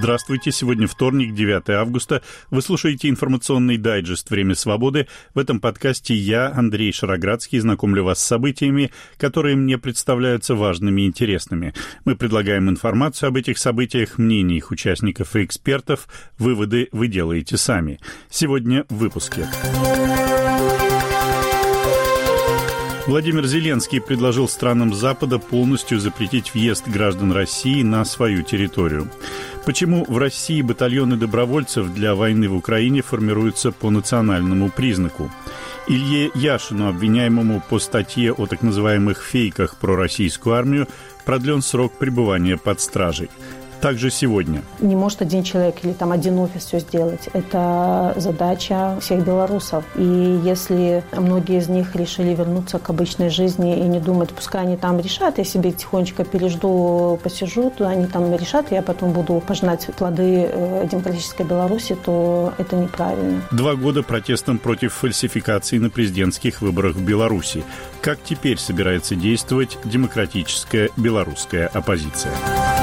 Здравствуйте, сегодня вторник, 9 августа. Вы слушаете информационный дайджест «Время свободы». В этом подкасте я, Андрей Шароградский, знакомлю вас с событиями, которые мне представляются важными и интересными. Мы предлагаем информацию об этих событиях, мнения их участников и экспертов. Выводы вы делаете сами. Сегодня в выпуске. Владимир Зеленский предложил странам Запада полностью запретить въезд граждан России на свою территорию. Почему в России батальоны добровольцев для войны в Украине формируются по национальному признаку? Илье Яшину, обвиняемому по статье о так называемых фейках про российскую армию, продлен срок пребывания под стражей. Также сегодня. Не может один человек или там один офис все сделать. Это задача всех белорусов. И если многие из них решили вернуться к обычной жизни и не думать, пускай они там решат, я себе тихонечко пережду, посижу, то они там решат, и я потом буду пожинать плоды демократической Беларуси, то это неправильно. 2 года протестом против фальсификации на президентских выборах в Беларуси. Как теперь собирается действовать демократическая белорусская оппозиция?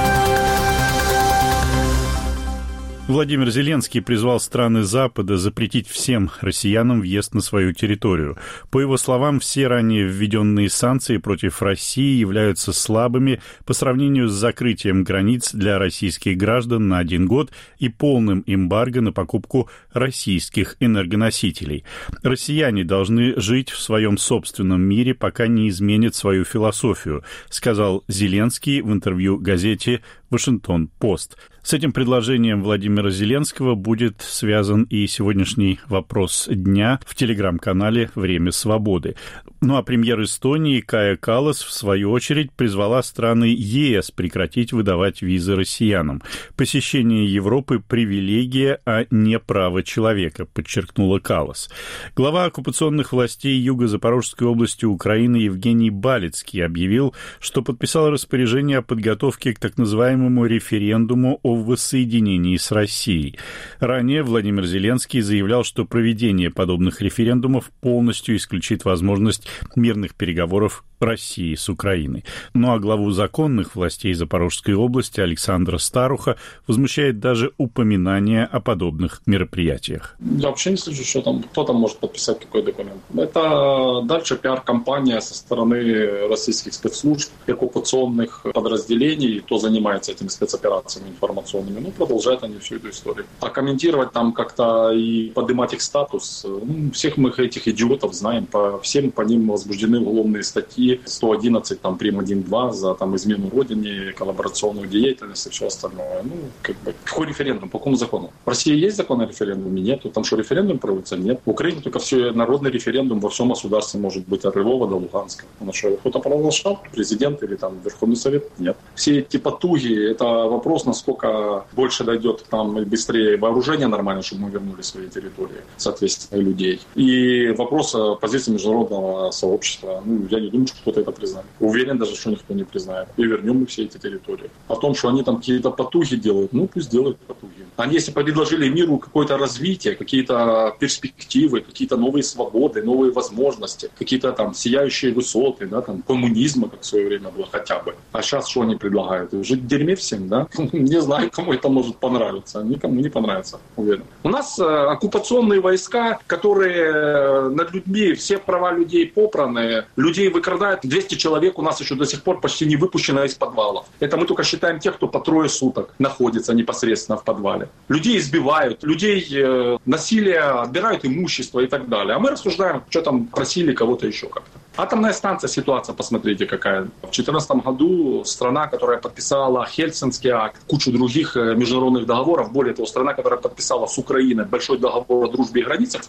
Владимир Зеленский призвал страны Запада запретить всем россиянам въезд на свою территорию. По его словам, все ранее введенные санкции против России являются слабыми по сравнению с закрытием границ для российских граждан на 1 год и полным эмбарго на покупку российских энергоносителей. Россияне должны жить в своем собственном мире, пока не изменят свою философию, сказал Зеленский в интервью газете «Вашингтон-Пост». С этим предложением Владимира Зеленского будет связан и сегодняшний вопрос дня в телеграм-канале «Время свободы». Ну а премьер Эстонии Кая Каллас, в свою очередь, призвала страны ЕС прекратить выдавать визы россиянам. Посещение Европы – привилегия, а не право человека, подчеркнула Каллас. Глава оккупационных властей Юго-Запорожской области Украины Евгений Балицкий объявил, что подписал распоряжение о подготовке к так называемому референдуму о воссоединении с Россией. Ранее Владимир Зеленский заявлял, что проведение подобных референдумов полностью исключит возможность мирных переговоров России с Украиной. Ну а главу законных властей Запорожской области Александра Старуха возмущает даже упоминание о подобных мероприятиях. Я вообще не слышу, что там кто там может подписать какой документ. Это дальше пиар-компания со стороны российских спецслужб, оккупационных подразделений, кто занимается этими спецоперациями информационными. Ну, продолжают они всю эту историю. А комментировать там как-то и поднимать их статус, всех мы этих идиотов знаем, всем по ним возбуждены уголовные статьи, 111, там, прим. 1.2 за там, измену родине, коллаборационную деятельность и все остальное. Ну, как бы, какой референдум, по какому закону? В России есть закон о референдуме? Нет. Там что, референдум проводится? Нет. В Украине только все народный референдум во всем государстве может быть от Львова до Луганска. На что, кто-то провозглашал? Президент или там Верховный Совет? Нет. Все эти потуги, это вопрос, насколько больше дойдет там и быстрее вооружение нормально, чтобы мы вернули свои территории, соответственно, людей. И вопрос позиции международного сообщества. Ну, я не думаю, что кто-то это признает. Уверен даже, что никто не признает. И вернем мы все эти территории. О том, что они там какие-то потуги делают, ну пусть делают потуги. Они если предложили миру какое-то развитие, какие-то перспективы, какие-то новые свободы, новые возможности, какие-то там сияющие высоты, да, там коммунизма, как в свое время было хотя бы. А сейчас что они предлагают? Жить в дерьме всем, да? Не знаю, кому это может понравиться. Никому не понравится, уверен. У нас оккупационные войска, которые над людьми, все права людей попраны, людей выкрадают. 200 человек у нас еще до сих пор почти не выпущено из подвалов. Это мы только считаем тех, кто по 3 суток находится непосредственно в подвале. Людей избивают, людей насилие, отбирают имущество и так далее. А мы рассуждаем, что там просили кого-то еще как-то. Атомная станция, ситуация, посмотрите, какая. В 2014 году страна, которая подписала Хельсинский акт, кучу других международных договоров, более того, страна, которая подписала с Украиной большой договор о дружбе и границах в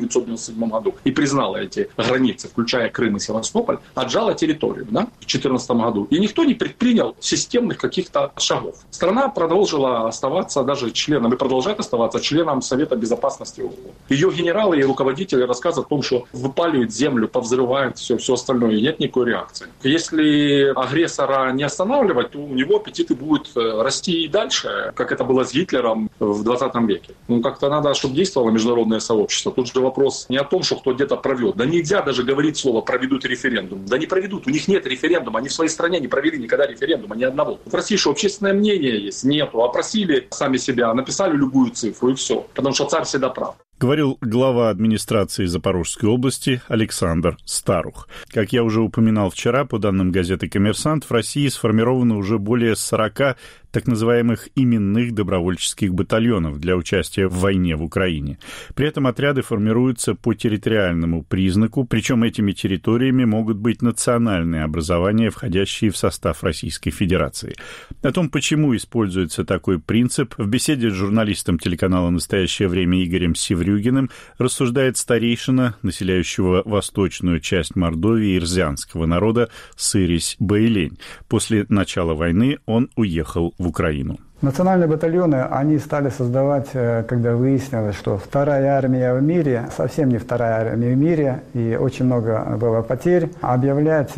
1997 году и признала эти границы, включая Крым и Севастополь, отжала территорию, да, в 2014 году. И никто не предпринял системных каких-то шагов. Страна продолжила оставаться даже членом, и продолжает оставаться членом Совета Безопасности ООН. Ее генералы и руководители рассказывают о том, что выпаливают землю, повзрывают все все остальное, нет никакой реакции. Если агрессора не останавливать, то у него аппетиты будут расти и дальше, как это было с Гитлером в 20 веке. Как-то надо, чтобы действовало международное сообщество. Тут же вопрос не о том, что кто где-то провел. Да нельзя даже говорить слово «проведут референдум». Да не проведут, у них нет референдума. Они в своей стране не провели никогда референдума, ни одного. В России что, общественное мнение есть? Нету. Опросили сами себя, написали любую цифру и все. Потому что царь всегда прав. Говорил глава администрации Запорожской области Александр Старух. Как я уже упоминал вчера, по данным газеты «Коммерсант», в России сформировано уже более 40 так называемых именных добровольческих батальонов для участия в войне в Украине. При этом отряды формируются по территориальному признаку, причем этими территориями могут быть национальные образования, входящие в состав Российской Федерации. О том, почему используется такой принцип, в беседе с журналистом телеканала «Настоящее время» Игорем Севрюгиным рассуждает старейшина, населяющего восточную часть Мордовии ирзианского народа Сырис Баилень. После начала войны он уехал в Украину. Национальные батальоны, они стали создавать, когда выяснилось, что вторая армия в мире, совсем не вторая армия в мире, и очень много было потерь. Объявлять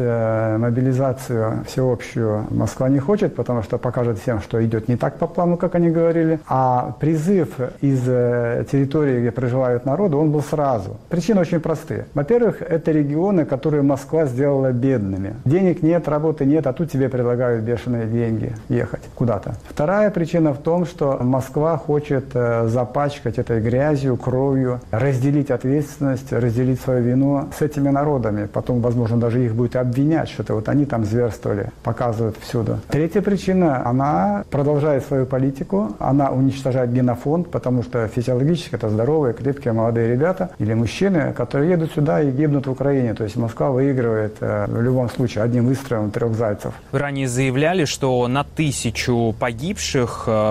мобилизацию всеобщую Москва не хочет, потому что покажет всем, что идет не так по плану, как они говорили. А призыв из территории, где проживают народы, он был сразу. Причины очень простые. Во-первых, это регионы, которые Москва сделала бедными. Денег нет, работы нет, а тут тебе предлагают бешеные деньги ехать куда-то. Вторая причина в том, что Москва хочет запачкать этой грязью, кровью, разделить ответственность, разделить свою вину с этими народами. Потом, возможно, даже их будет обвинять, что это вот они там зверствовали, показывают всюду. Третья причина, она продолжает свою политику, она уничтожает генофонд, потому что физиологически это здоровые, крепкие, молодые ребята или мужчины, которые едут сюда и гибнут в Украине. То есть Москва выигрывает в любом случае одним выстрелом 3 зайцев. Вы ранее заявляли, что на 1000 погибших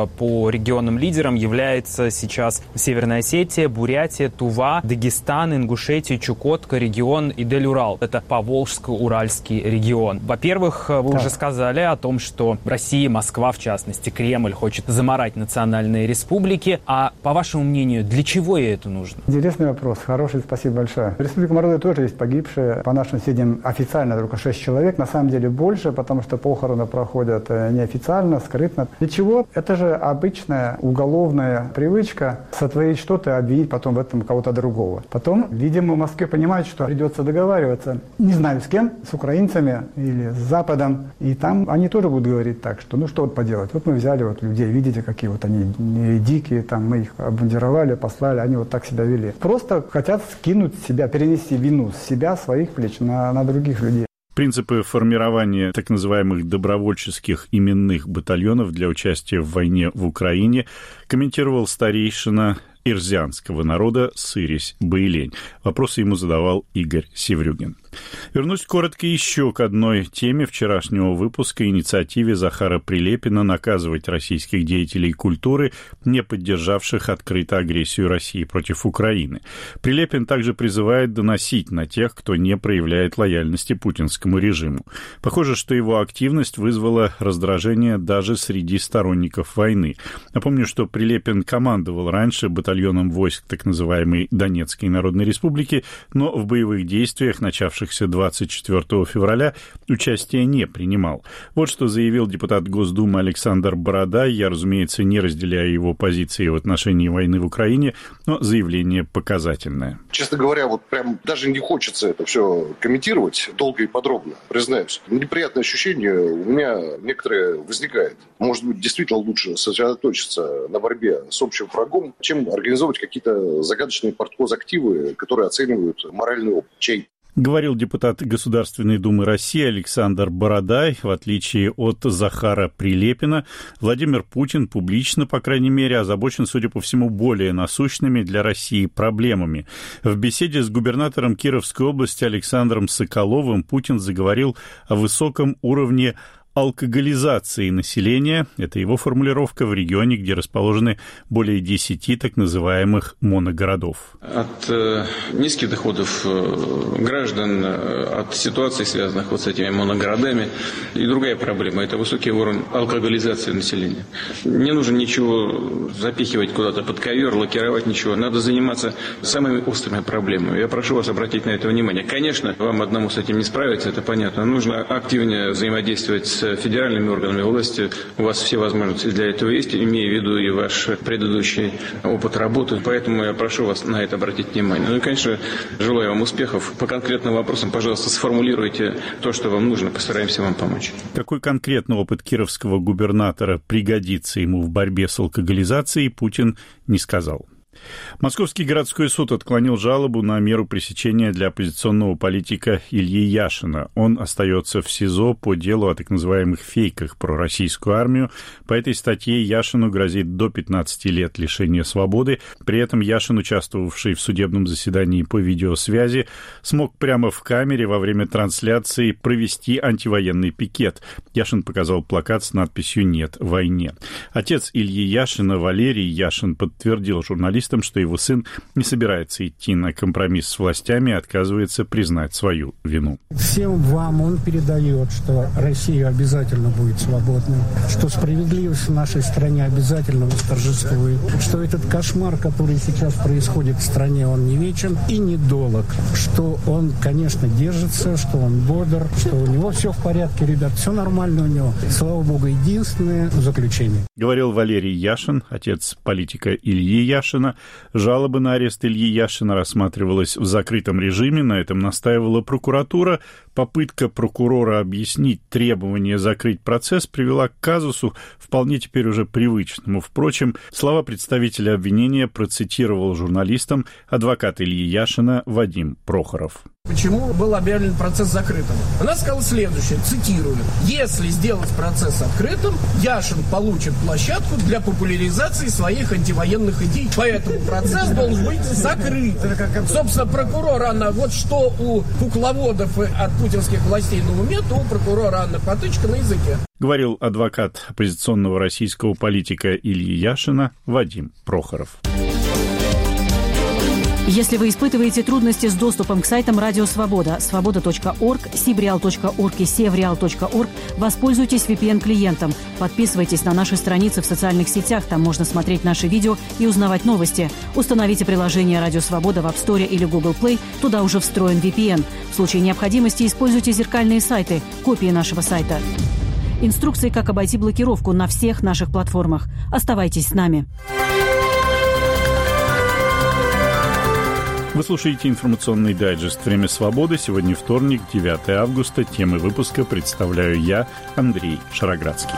по регионным лидерам является сейчас Северная Осетия, Бурятия, Тува, Дагестан, Ингушетия, Чукотка, регион Идель-Урал. Это Поволжско-Уральский регион. Во-первых, вы уже сказали о том, что Россия, Москва, в частности, Кремль хочет замарать национальные республики. А по вашему мнению, для чего ей это нужно? Интересный вопрос. Хороший, спасибо большое. В Республике Мордовия тоже есть погибшие. По нашим сведениям, официально только 6 человек. На самом деле больше, потому что похороны проходят неофициально, скрытно. Для чего? Это же обычная уголовная привычка сотворить что-то и обвинить потом в этом кого-то другого. Потом, видимо, в Москве понимают, что придется договариваться, не знаю с кем, с украинцами или с Западом. И там они тоже будут говорить так, что ну что вот поделать. Вот мы взяли вот людей, видите, какие вот они дикие, там мы их обмундировали, послали, они вот так себя вели. Просто хотят скинуть себя, перенести вину с себя, своих плеч на других людей. Принципы формирования так называемых добровольческих именных батальонов для участия в войне в Украине комментировал старейшина ирзианского народа Сырис Баилень. Вопросы ему задавал Игорь Севрюгин. Вернусь коротко еще к одной теме вчерашнего выпуска, инициативе Захара Прилепина наказывать российских деятелей культуры, не поддержавших открыто агрессию России против Украины. Прилепин также призывает доносить на тех, кто не проявляет лояльности путинскому режиму. Похоже, что его активность вызвала раздражение даже среди сторонников войны. Напомню, что Прилепин командовал раньше батальоном войск так называемой Донецкой Народной Республики, но в боевых действиях, начавшихся 24 февраля, участия не принимал. Вот что заявил депутат Госдумы Александр Бородай. Я, разумеется, не разделяю его позиции в отношении войны в Украине, но заявление показательное. Честно говоря, вот прям даже не хочется это все комментировать долго и подробно, признаюсь. Неприятное ощущение у меня некоторые возникает. Может быть, действительно лучше сосредоточиться на борьбе с общим врагом, чем организовывать какие-то загадочные партхозактивы, которые оценивают моральный опыт. Чей? Говорил депутат Государственной Думы России Александр Бородай. В отличие от Захара Прилепина, Владимир Путин публично, по крайней мере, озабочен, судя по всему, более насущными для России проблемами. В беседе с губернатором Кировской области Александром Соколовым Путин заговорил о высоком уровне алкоголизации населения. Это его формулировка в регионе, где расположены более 10 так называемых моногородов. От низких доходов граждан, от ситуаций, связанных вот с этими моногородами. И другая проблема – это высокий уровень алкоголизации населения. Не нужно ничего запихивать куда-то под ковер, лакировать ничего. Надо заниматься самыми острыми проблемами. Я прошу вас обратить на это внимание. Конечно, вам одному с этим не справиться, это понятно. Нужно активнее взаимодействовать с федеральными органами власти. У вас все возможности для этого есть, имея в виду и ваш предыдущий опыт работы. Поэтому я прошу вас на это обратить внимание. Ну и, конечно, желаю вам успехов. По конкретным вопросам, пожалуйста, сформулируйте то, что вам нужно. Постараемся вам помочь. Какой конкретный опыт кировского губернатора пригодится ему в борьбе с алкоголизацией, Путин не сказал. Московский городской суд отклонил жалобу на меру пресечения для оппозиционного политика Ильи Яшина. Он остается в СИЗО по делу о так называемых фейках про российскую армию. По этой статье Яшину грозит до 15 лет лишения свободы. При этом Яшин, участвовавший в судебном заседании по видеосвязи, смог прямо в камере во время трансляции провести антивоенный пикет. Яшин показал плакат с надписью «Нет войне». Отец Ильи Яшина, Валерий Яшин, подтвердил журналистам, что его сын не собирается идти на компромисс с властями и отказывается признать свою вину. Всем вам он передает, что Россия обязательно будет свободной, что справедливость в нашей стране обязательно восторжествует, что этот кошмар, который сейчас происходит в стране, он не вечен и не долг, что он, конечно, держится, что он бодр, что у него все в порядке, ребят, все нормально у него. Слава богу, единственное заключение. Говорил Валерий Яшин, отец политика Ильи Яшина. Жалоба на арест Ильи Яшина рассматривалась в закрытом режиме, на этом настаивала прокуратура. Попытка прокурора объяснить требование закрыть процесс привела к казусу, вполне теперь уже привычному. Впрочем, слова представителя обвинения процитировал журналистам адвокат Ильи Яшина Вадим Прохоров. Почему был объявлен процесс закрытым? Она сказала следующее, цитирую. «Если сделать процесс открытым, Яшин получит площадку для популяризации своих антивоенных идей. Поэтому процесс должен быть закрыт». Собственно, прокурор Анна, вот что у кукловодов от путинских властей на уме, то у прокурора Анны Потычко на языке. Говорил адвокат оппозиционного российского политика Ильи Яшина Вадим Прохоров. Если вы испытываете трудности с доступом к сайтам Радио Свобода, свобода.орг, sibreal.org и sevreal.org, воспользуйтесь VPN-клиентом. Подписывайтесь на наши страницы в социальных сетях, там можно смотреть наши видео и узнавать новости. Установите приложение Радио Свобода в App Store или Google Play, туда уже встроен VPN. В случае необходимости используйте зеркальные сайты, копии нашего сайта. Инструкции, как обойти блокировку на всех наших платформах. Оставайтесь с нами. Вы слушаете информационный дайджест «Время свободы». Сегодня вторник, 9 августа. Темы выпуска представляю я, Андрей Шароградский.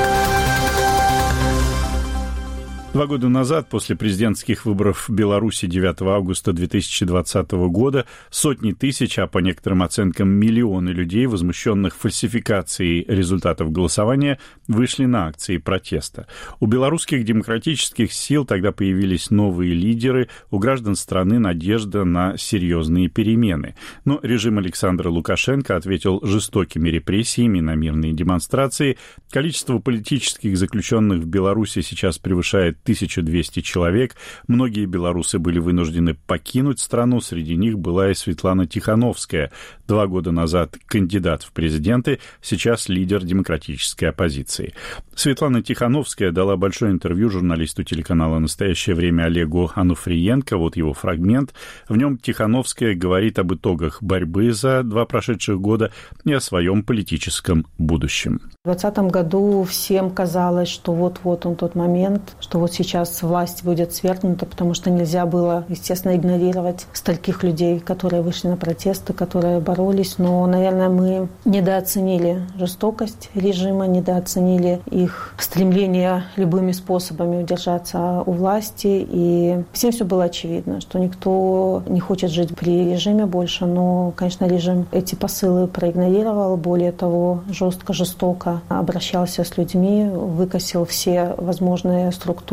2 года назад, после президентских выборов в Беларуси 9 августа 2020 года, сотни тысяч, а по некоторым оценкам миллионы людей, возмущенных фальсификацией результатов голосования, вышли на акции протеста. У белорусских демократических сил тогда появились новые лидеры, у граждан страны надежда на серьезные перемены. Но режим Александра Лукашенко ответил жестокими репрессиями на мирные демонстрации. Количество политических заключенных в Беларуси сейчас превышает 1200 человек. Многие белорусы были вынуждены покинуть страну. Среди них была и Светлана Тихановская. 2 года назад кандидат в президенты, сейчас лидер демократической оппозиции. Светлана Тихановская дала большое интервью журналисту телеканала «Настоящее время» Олегу Ануфриенко. Вот его фрагмент. В нем Тихановская говорит об итогах борьбы за 2 прошедших года и о своем политическом будущем. В 2020 году всем казалось, что вот-вот он тот момент, что вот сейчас власть будет свергнута, потому что нельзя было, естественно, игнорировать стольких людей, которые вышли на протесты, которые боролись. Но, наверное, мы недооценили жестокость режима, недооценили их стремление любыми способами удержаться у власти. И всем все было очевидно, что никто не хочет жить при режиме больше. Но, конечно, режим эти посылы проигнорировал. Более того, жестко, жестоко обращался с людьми, выкосил все возможные структуры,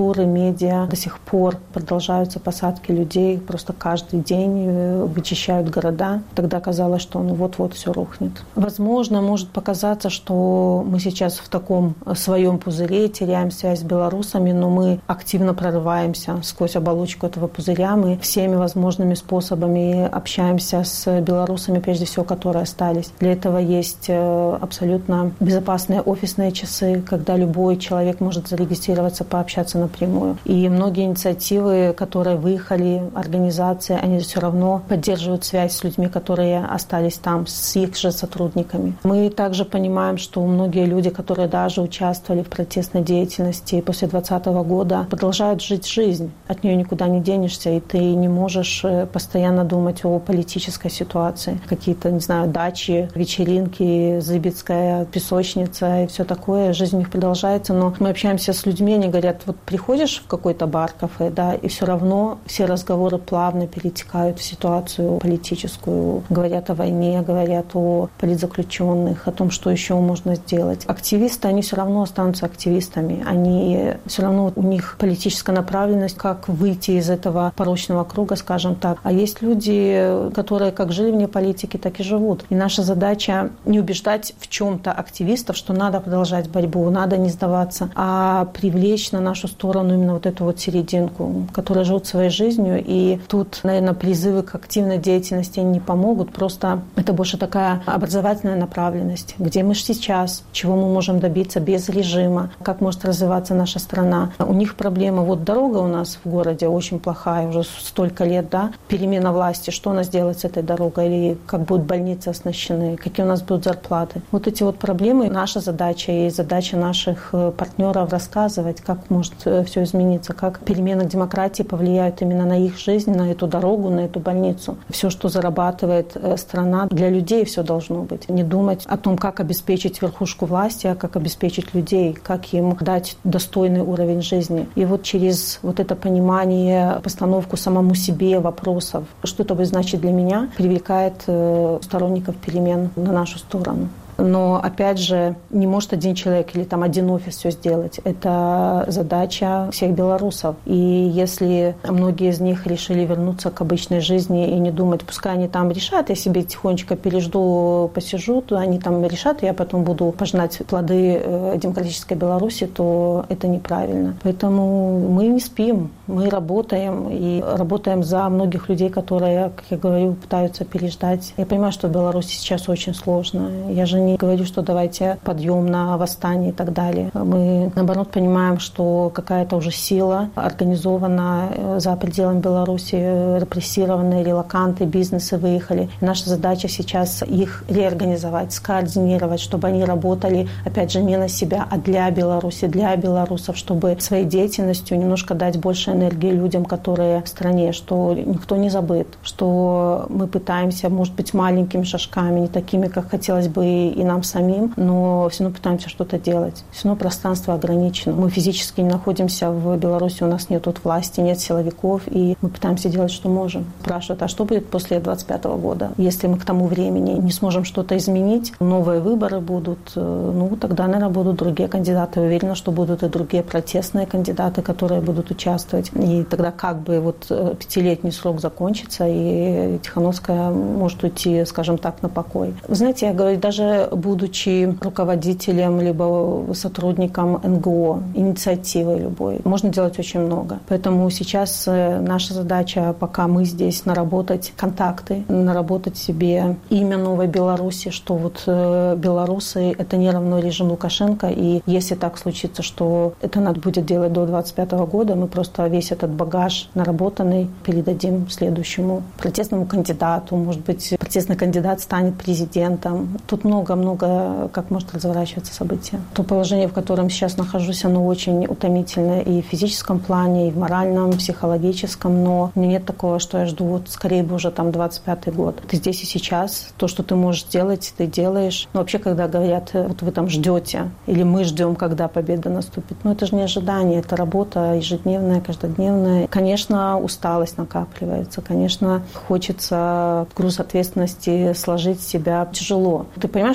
культуры, медиа. До сих пор продолжаются посадки людей. Просто каждый день вычищают города. Тогда казалось, что вот-вот все рухнет. Возможно, может показаться, что мы сейчас в таком своем пузыре, теряем связь с белорусами, но мы активно прорываемся сквозь оболочку этого пузыря. Мы всеми возможными способами общаемся с белорусами, прежде всего, которые остались. Для этого есть абсолютно безопасные офисные часы, когда любой человек может зарегистрироваться, пообщаться напрямую. И многие инициативы, которые выехали, организации, они все равно поддерживают связь с людьми, которые остались там, с их же сотрудниками. Мы также понимаем, что многие люди, которые даже участвовали в протестной деятельности после 2020 года, продолжают жить жизнь. От нее никуда не денешься, и ты не можешь постоянно думать о политической ситуации. Какие-то, не знаю, дачи, вечеринки, Зыбицкая песочница и все такое. Жизнь у них продолжается, но мы общаемся с людьми, они говорят, вот приходишь в какой-то бар, кафе, да, и все равно все разговоры плавно перетекают в ситуацию политическую. Говорят о войне, говорят о политзаключенных, о том, что еще можно сделать. Активисты, они все равно останутся активистами. Они все равно, у них политическая направленность, как выйти из этого порочного круга, скажем так. А есть люди, которые как жили вне политики, так и живут. И наша задача не убеждать в чем-то активистов, что надо продолжать борьбу, надо не сдаваться, а привлечь на нашу сторону именно вот эту вот серединку, которые живут своей жизнью. И тут, наверное, призывы к активной деятельности не помогут. Просто это больше такая образовательная направленность, где мы сейчас, чего мы можем добиться без режима, как может развиваться наша страна. У них проблема, вот дорога у нас в городе очень плохая, уже столько лет, да, перемена власти, что она сделает с этой дорогой, или как будут больницы оснащены, какие у нас будут зарплаты. Вот эти вот проблемы, наша задача и задача наших партнеров рассказывать, как может все измениться, как перемены к демократии повлияют именно на их жизнь, на эту дорогу, на эту больницу. Все, что зарабатывает страна, для людей все должно быть. Не думать о том, как обеспечить верхушку власти, а как обеспечить людей, как им дать достойный уровень жизни. И вот через вот это понимание, постановку самому себе вопросов, что это будет значить для меня, привлекает сторонников перемен на нашу сторону. Но, опять же, не может один человек или там один офис все сделать. Это задача всех белорусов. И если многие из них решили вернуться к обычной жизни и не думать, пускай они там решат, я себе тихонечко пережду, посижу, то они там решат, и я потом буду пожинать плоды демократической Беларуси, то это неправильно. Поэтому мы не спим, мы работаем. И работаем за многих людей, которые, как я говорю, пытаются переждать. Я понимаю, что в Беларуси сейчас очень сложно. Я же не говорю, что давайте подъем на восстание и так далее. Мы, наоборот, понимаем, что какая-то уже сила организована за пределами Беларуси, репрессированные релоканты, бизнесы выехали. И наша задача сейчас их реорганизовать, скоординировать, чтобы они работали, опять же, не на себя, а для Беларуси, для белорусов, чтобы своей деятельностью немножко дать больше энергии людям, которые в стране, что никто не забыт, что мы пытаемся, может быть, маленькими шажками, не такими, как хотелось бы и нам самим, но все равно пытаемся что-то делать. Все равно пространство ограничено. Мы физически не находимся в Беларуси, у нас нет тут власти, нет силовиков, и мы пытаемся делать, что можем. Спрашивают, а что будет после 2025 года? Если мы к тому времени не сможем что-то изменить, новые выборы будут, тогда, наверное, будут другие кандидаты. Я уверена, что будут и другие протестные кандидаты, которые будут участвовать. И тогда как бы вот 5-летний срок закончится, и Тихановская может уйти, скажем так, на покой. Вы знаете, я говорю, даже будучи руководителем либо сотрудником НГО, инициативой любой, можно делать очень много. Поэтому сейчас наша задача, пока мы здесь, наработать контакты, наработать себе имя новой Беларуси, что вот белорусы — это не равно режим Лукашенко, и если так случится, что это надо будет делать до 2025 года, мы просто весь этот багаж наработанный передадим следующему протестному кандидату. Может быть, протестный кандидат станет президентом. Тут много, как может разворачиваться событие. То положение, в котором сейчас нахожусь, оно очень утомительное и в физическом плане, и в моральном, психологическом, но у меня нет такого, что я жду, вот скорее бы уже там 25-й год. Ты здесь и сейчас, то, что ты можешь делать, ты делаешь. Но вообще, когда говорят, вот вы там ждете, или мы ждем, когда победа наступит, это же не ожидание, это работа ежедневная, каждодневная. Конечно, усталость накапливается, конечно, хочется груз ответственности сложить с себя. Тяжело. Ты понимаешь,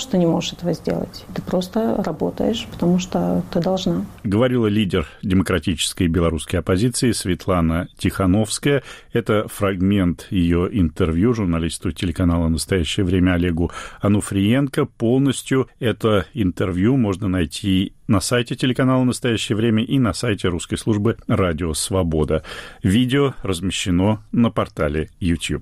что не можешь этого сделать. Ты просто работаешь, потому что ты должна. Говорила лидер демократической белорусской оппозиции Светлана Тихановская. Это фрагмент ее интервью журналисту телеканала «Настоящее время» Олегу Ануфриенко. Полностью это интервью можно найти на сайте телеканала «Настоящее время» и на сайте русской службы «Радио Свобода». Видео размещено на портале YouTube.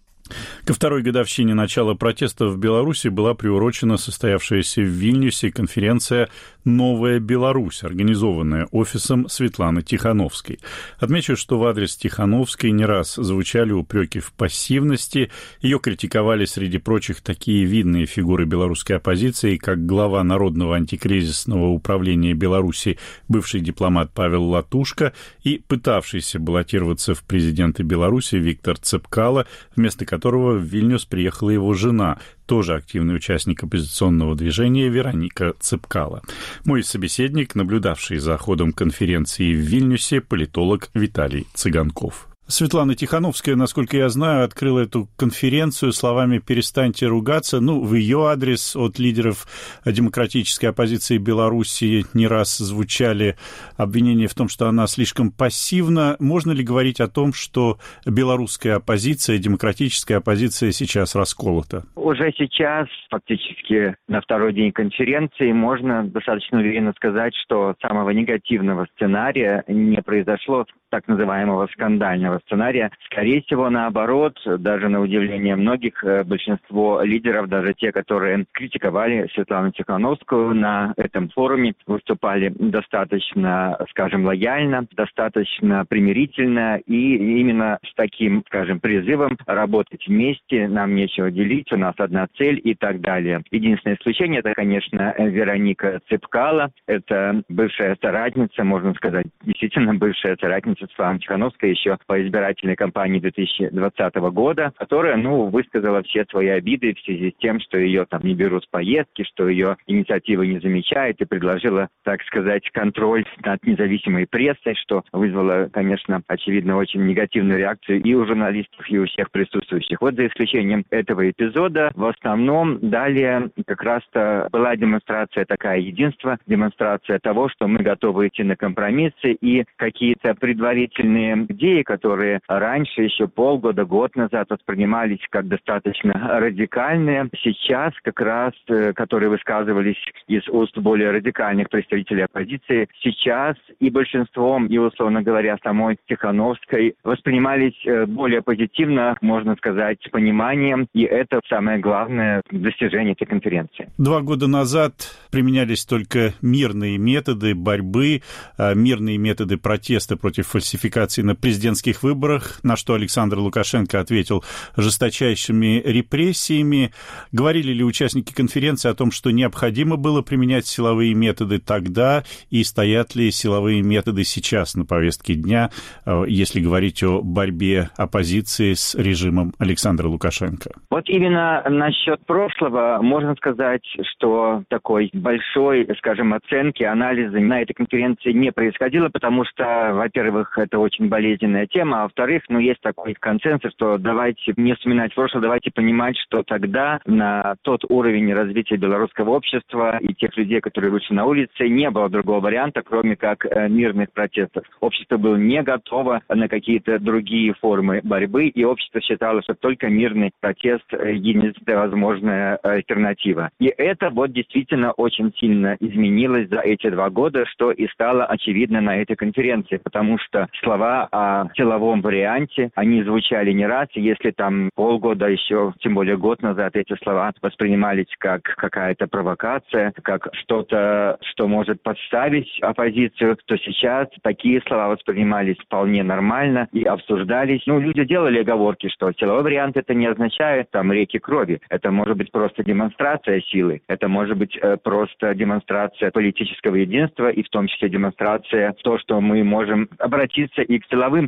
Ко второй годовщине начала протестов в Беларуси была приурочена состоявшаяся в Вильнюсе конференция «Новая Беларусь», организованная офисом Светланы Тихановской. Отмечу, что в адрес Тихановской не раз звучали упреки в пассивности. Ее критиковали, среди прочих, такие видные фигуры белорусской оппозиции, как глава Народного антикризисного управления Беларуси, бывший дипломат Павел Латушко, и пытавшийся баллотироваться в президенты Беларуси Виктор Цепкало, вместо которого в Вильнюс приехала его жена, тоже активный участник оппозиционного движения Вероника Цепкало. Мой собеседник, наблюдавший за ходом конференции в Вильнюсе, политолог Виталий Цыганков. Светлана Тихановская, насколько я знаю, открыла эту конференцию словами «перестаньте ругаться». В ее адрес от лидеров демократической оппозиции Беларуси не раз звучали обвинения в том, что она слишком пассивна. Можно ли говорить о том, что белорусская оппозиция, демократическая оппозиция сейчас расколота? Уже сейчас, фактически на второй день конференции, можно достаточно уверенно сказать, что самого негативного сценария не произошло, так называемого скандального сценария. Скорее всего, наоборот, даже на удивление многих, большинство лидеров, даже те, которые критиковали Светлану Тихановскую на этом форуме, выступали достаточно, скажем, лояльно, достаточно примирительно и именно с таким, скажем, призывом работать вместе, нам нечего делить, у нас одна цель и так далее. Единственное исключение — это, конечно, Вероника Цепкало. Это бывшая соратница, можно сказать, действительно бывшая соратница Светланы Тихановской еще по избирательной кампании 2020 года, которая, высказала все свои обиды в связи с тем, что ее там не берут в поездки, что ее инициативы не замечают, и предложила, так сказать, контроль над независимой прессой, что вызвало, конечно, очевидно, очень негативную реакцию и у журналистов, и у всех присутствующих. Вот за исключением этого эпизода, в основном, далее как раз-то была демонстрация такая единства, демонстрация того, что мы готовы идти на компромиссы, и какие-то предварительные идеи, которые раньше, еще полгода, год назад воспринимались как достаточно радикальные, сейчас как раз, которые высказывались из уст более радикальных представителей оппозиции, сейчас и большинством, и, условно говоря, самой Тихановской воспринимались более позитивно, можно сказать, с пониманием, и это самое главное достижение этой конференции. 2 года назад применялись только мирные методы борьбы, мирные методы протеста против фальсификации на президентских выборах, на что Александр Лукашенко ответил жесточайшими репрессиями. Говорили ли участники конференции о том, что необходимо было применять силовые методы тогда, и стоят ли силовые методы сейчас на повестке дня, если говорить о борьбе оппозиции с режимом Александра Лукашенко? Вот именно насчет прошлого можно сказать, что такой большой, скажем, оценки, анализа на этой конференции не происходило, потому что, во-первых, это очень болезненная тема, а во-вторых, есть такой консенсус, что давайте не вспоминать прошлое, давайте понимать, что тогда на тот уровень развития белорусского общества и тех людей, которые вышли на улицы, не было другого варианта, кроме как мирных протестов. Общество было не готово на какие-то другие формы борьбы, и общество считало, что только мирный протест единственная возможная альтернатива. И это действительно очень сильно изменилось за эти 2 года, что и стало очевидно на этой конференции, потому что слова о силовом варианте, они звучали не раз, и если там полгода еще, тем более год назад, эти слова воспринимались как какая-то провокация, как что-то, что может подставить оппозицию, то сейчас такие слова воспринимались вполне нормально и обсуждались. Люди делали оговорки, что силовой вариант это не означает реки крови. Это может быть просто демонстрация силы, это может быть просто демонстрация политического единства и в том числе демонстрация то, что мы можем обратиться и к силовым методам.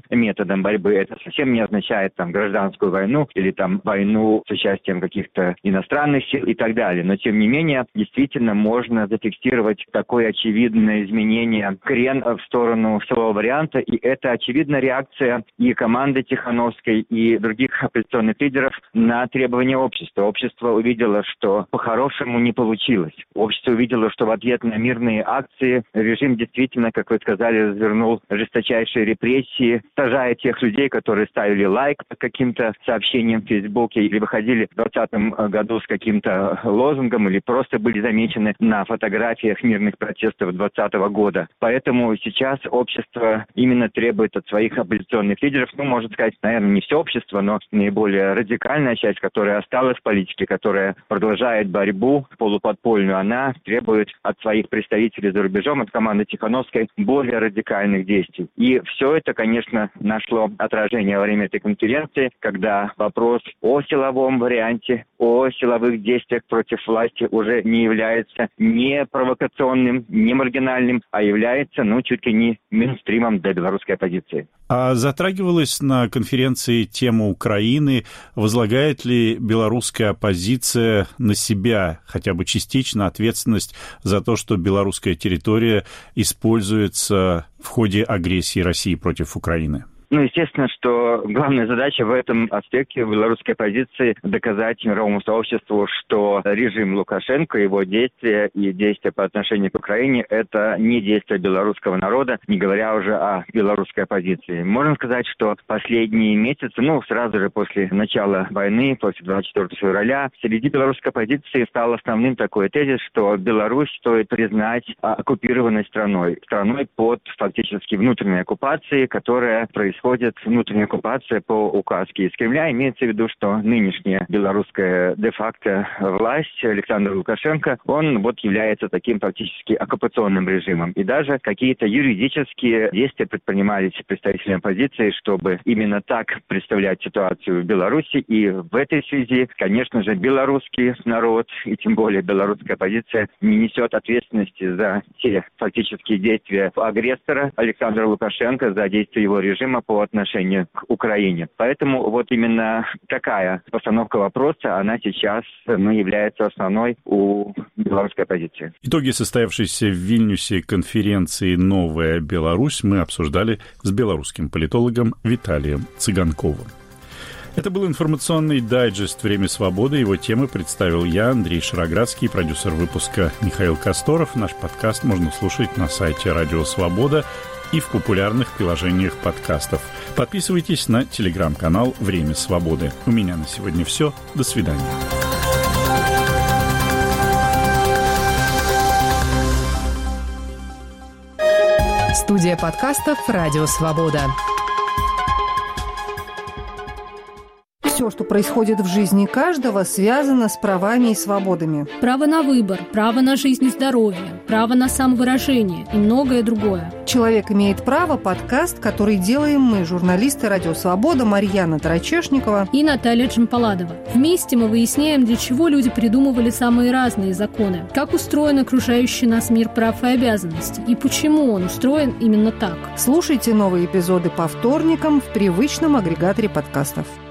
методом борьбы. Это совсем не означает гражданскую войну или войну с участием каких-то иностранных сил и так далее. Но, тем не менее, действительно можно зафиксировать такое очевидное изменение, крен в сторону силового варианта. И это очевидная реакция и команды Тихановской, и других оппозиционных лидеров на требования общества. Общество увидело, что по-хорошему не получилось. Общество увидело, что в ответ на мирные акции режим действительно, как вы сказали, развернул жесточайшие репрессии, сажая тех людей, которые ставили лайк под каким-то сообщением в Фейсбуке или выходили в 2020 году с каким-то лозунгом или просто были замечены на фотографиях мирных протестов 2020 года. Поэтому сейчас общество именно требует от своих оппозиционных лидеров, можно сказать, наверное, не все общество, но наиболее радикальная часть, которая осталась в политике, которая продолжает борьбу полуподпольную, она требует от своих представителей за рубежом, от команды Тихановской, более радикальных действий. И все это, конечно, нашло отражение во время этой конференции, когда вопрос о силовом варианте, о силовых действиях против власти уже не является не провокационным, не маргинальным, а является, чуть ли не мейнстримом для белорусской оппозиции. А затрагивалась на конференции тема Украины? Возлагает ли белорусская оппозиция на себя хотя бы частично ответственность за то, что белорусская территория используется в ходе агрессии России против Украины? Естественно, что главная задача в этом аспекте белорусской оппозиции доказать мировому сообществу, что режим Лукашенко, его действия и действия по отношению к Украине – это не действия белорусского народа, не говоря уже о белорусской оппозиции. Можно сказать, что последние месяцы, сразу же после начала войны, после 24 февраля, среди белорусской оппозиции стал основным такой тезис, что Беларусь стоит признать оккупированной страной под фактически внутренней оккупацией, которая происходит внутренняя оккупация по указке из Кремля. Имеется в виду, что нынешняя белорусская де-факто власть Александра Лукашенко, он является таким фактически оккупационным режимом. И даже какие-то юридические действия предпринимались представителями оппозиции, чтобы именно так представлять ситуацию в Беларуси. И в этой связи, конечно же, белорусский народ и тем более белорусская оппозиция не несет ответственности за те фактические действия агрессора Александра Лукашенко, за действия его режима по отношению к Украине. Поэтому именно такая постановка вопроса, она сейчас является основной у белорусской оппозиции. Итоги состоявшейся в Вильнюсе конференции «Новая Беларусь» мы обсуждали с белорусским политологом Виталием Цыганковым. Это был информационный дайджест «Время свободы». Его темы представил я, Андрей Шароградский, продюсер выпуска Михаил Косторов. Наш подкаст можно слушать на сайте «Радио Свобода» и в популярных приложениях подкастов. Подписывайтесь на телеграм-канал «Время свободы». У меня на сегодня все. До свидания. Студия подкастов «Радио Свобода». Все, что происходит в жизни каждого, связано с правами и свободами. Право на выбор, право на жизнь и здоровье, право на самовыражение и многое другое. «Человек имеет право» – подкаст, который делаем мы, журналисты «Радио Свобода» Марьяна Тарачешникова и Наталья Джампаладова. Вместе мы выясняем, для чего люди придумывали самые разные законы, как устроен окружающий нас мир прав и обязанностей, и почему он устроен именно так. Слушайте новые эпизоды по вторникам в привычном агрегаторе подкастов.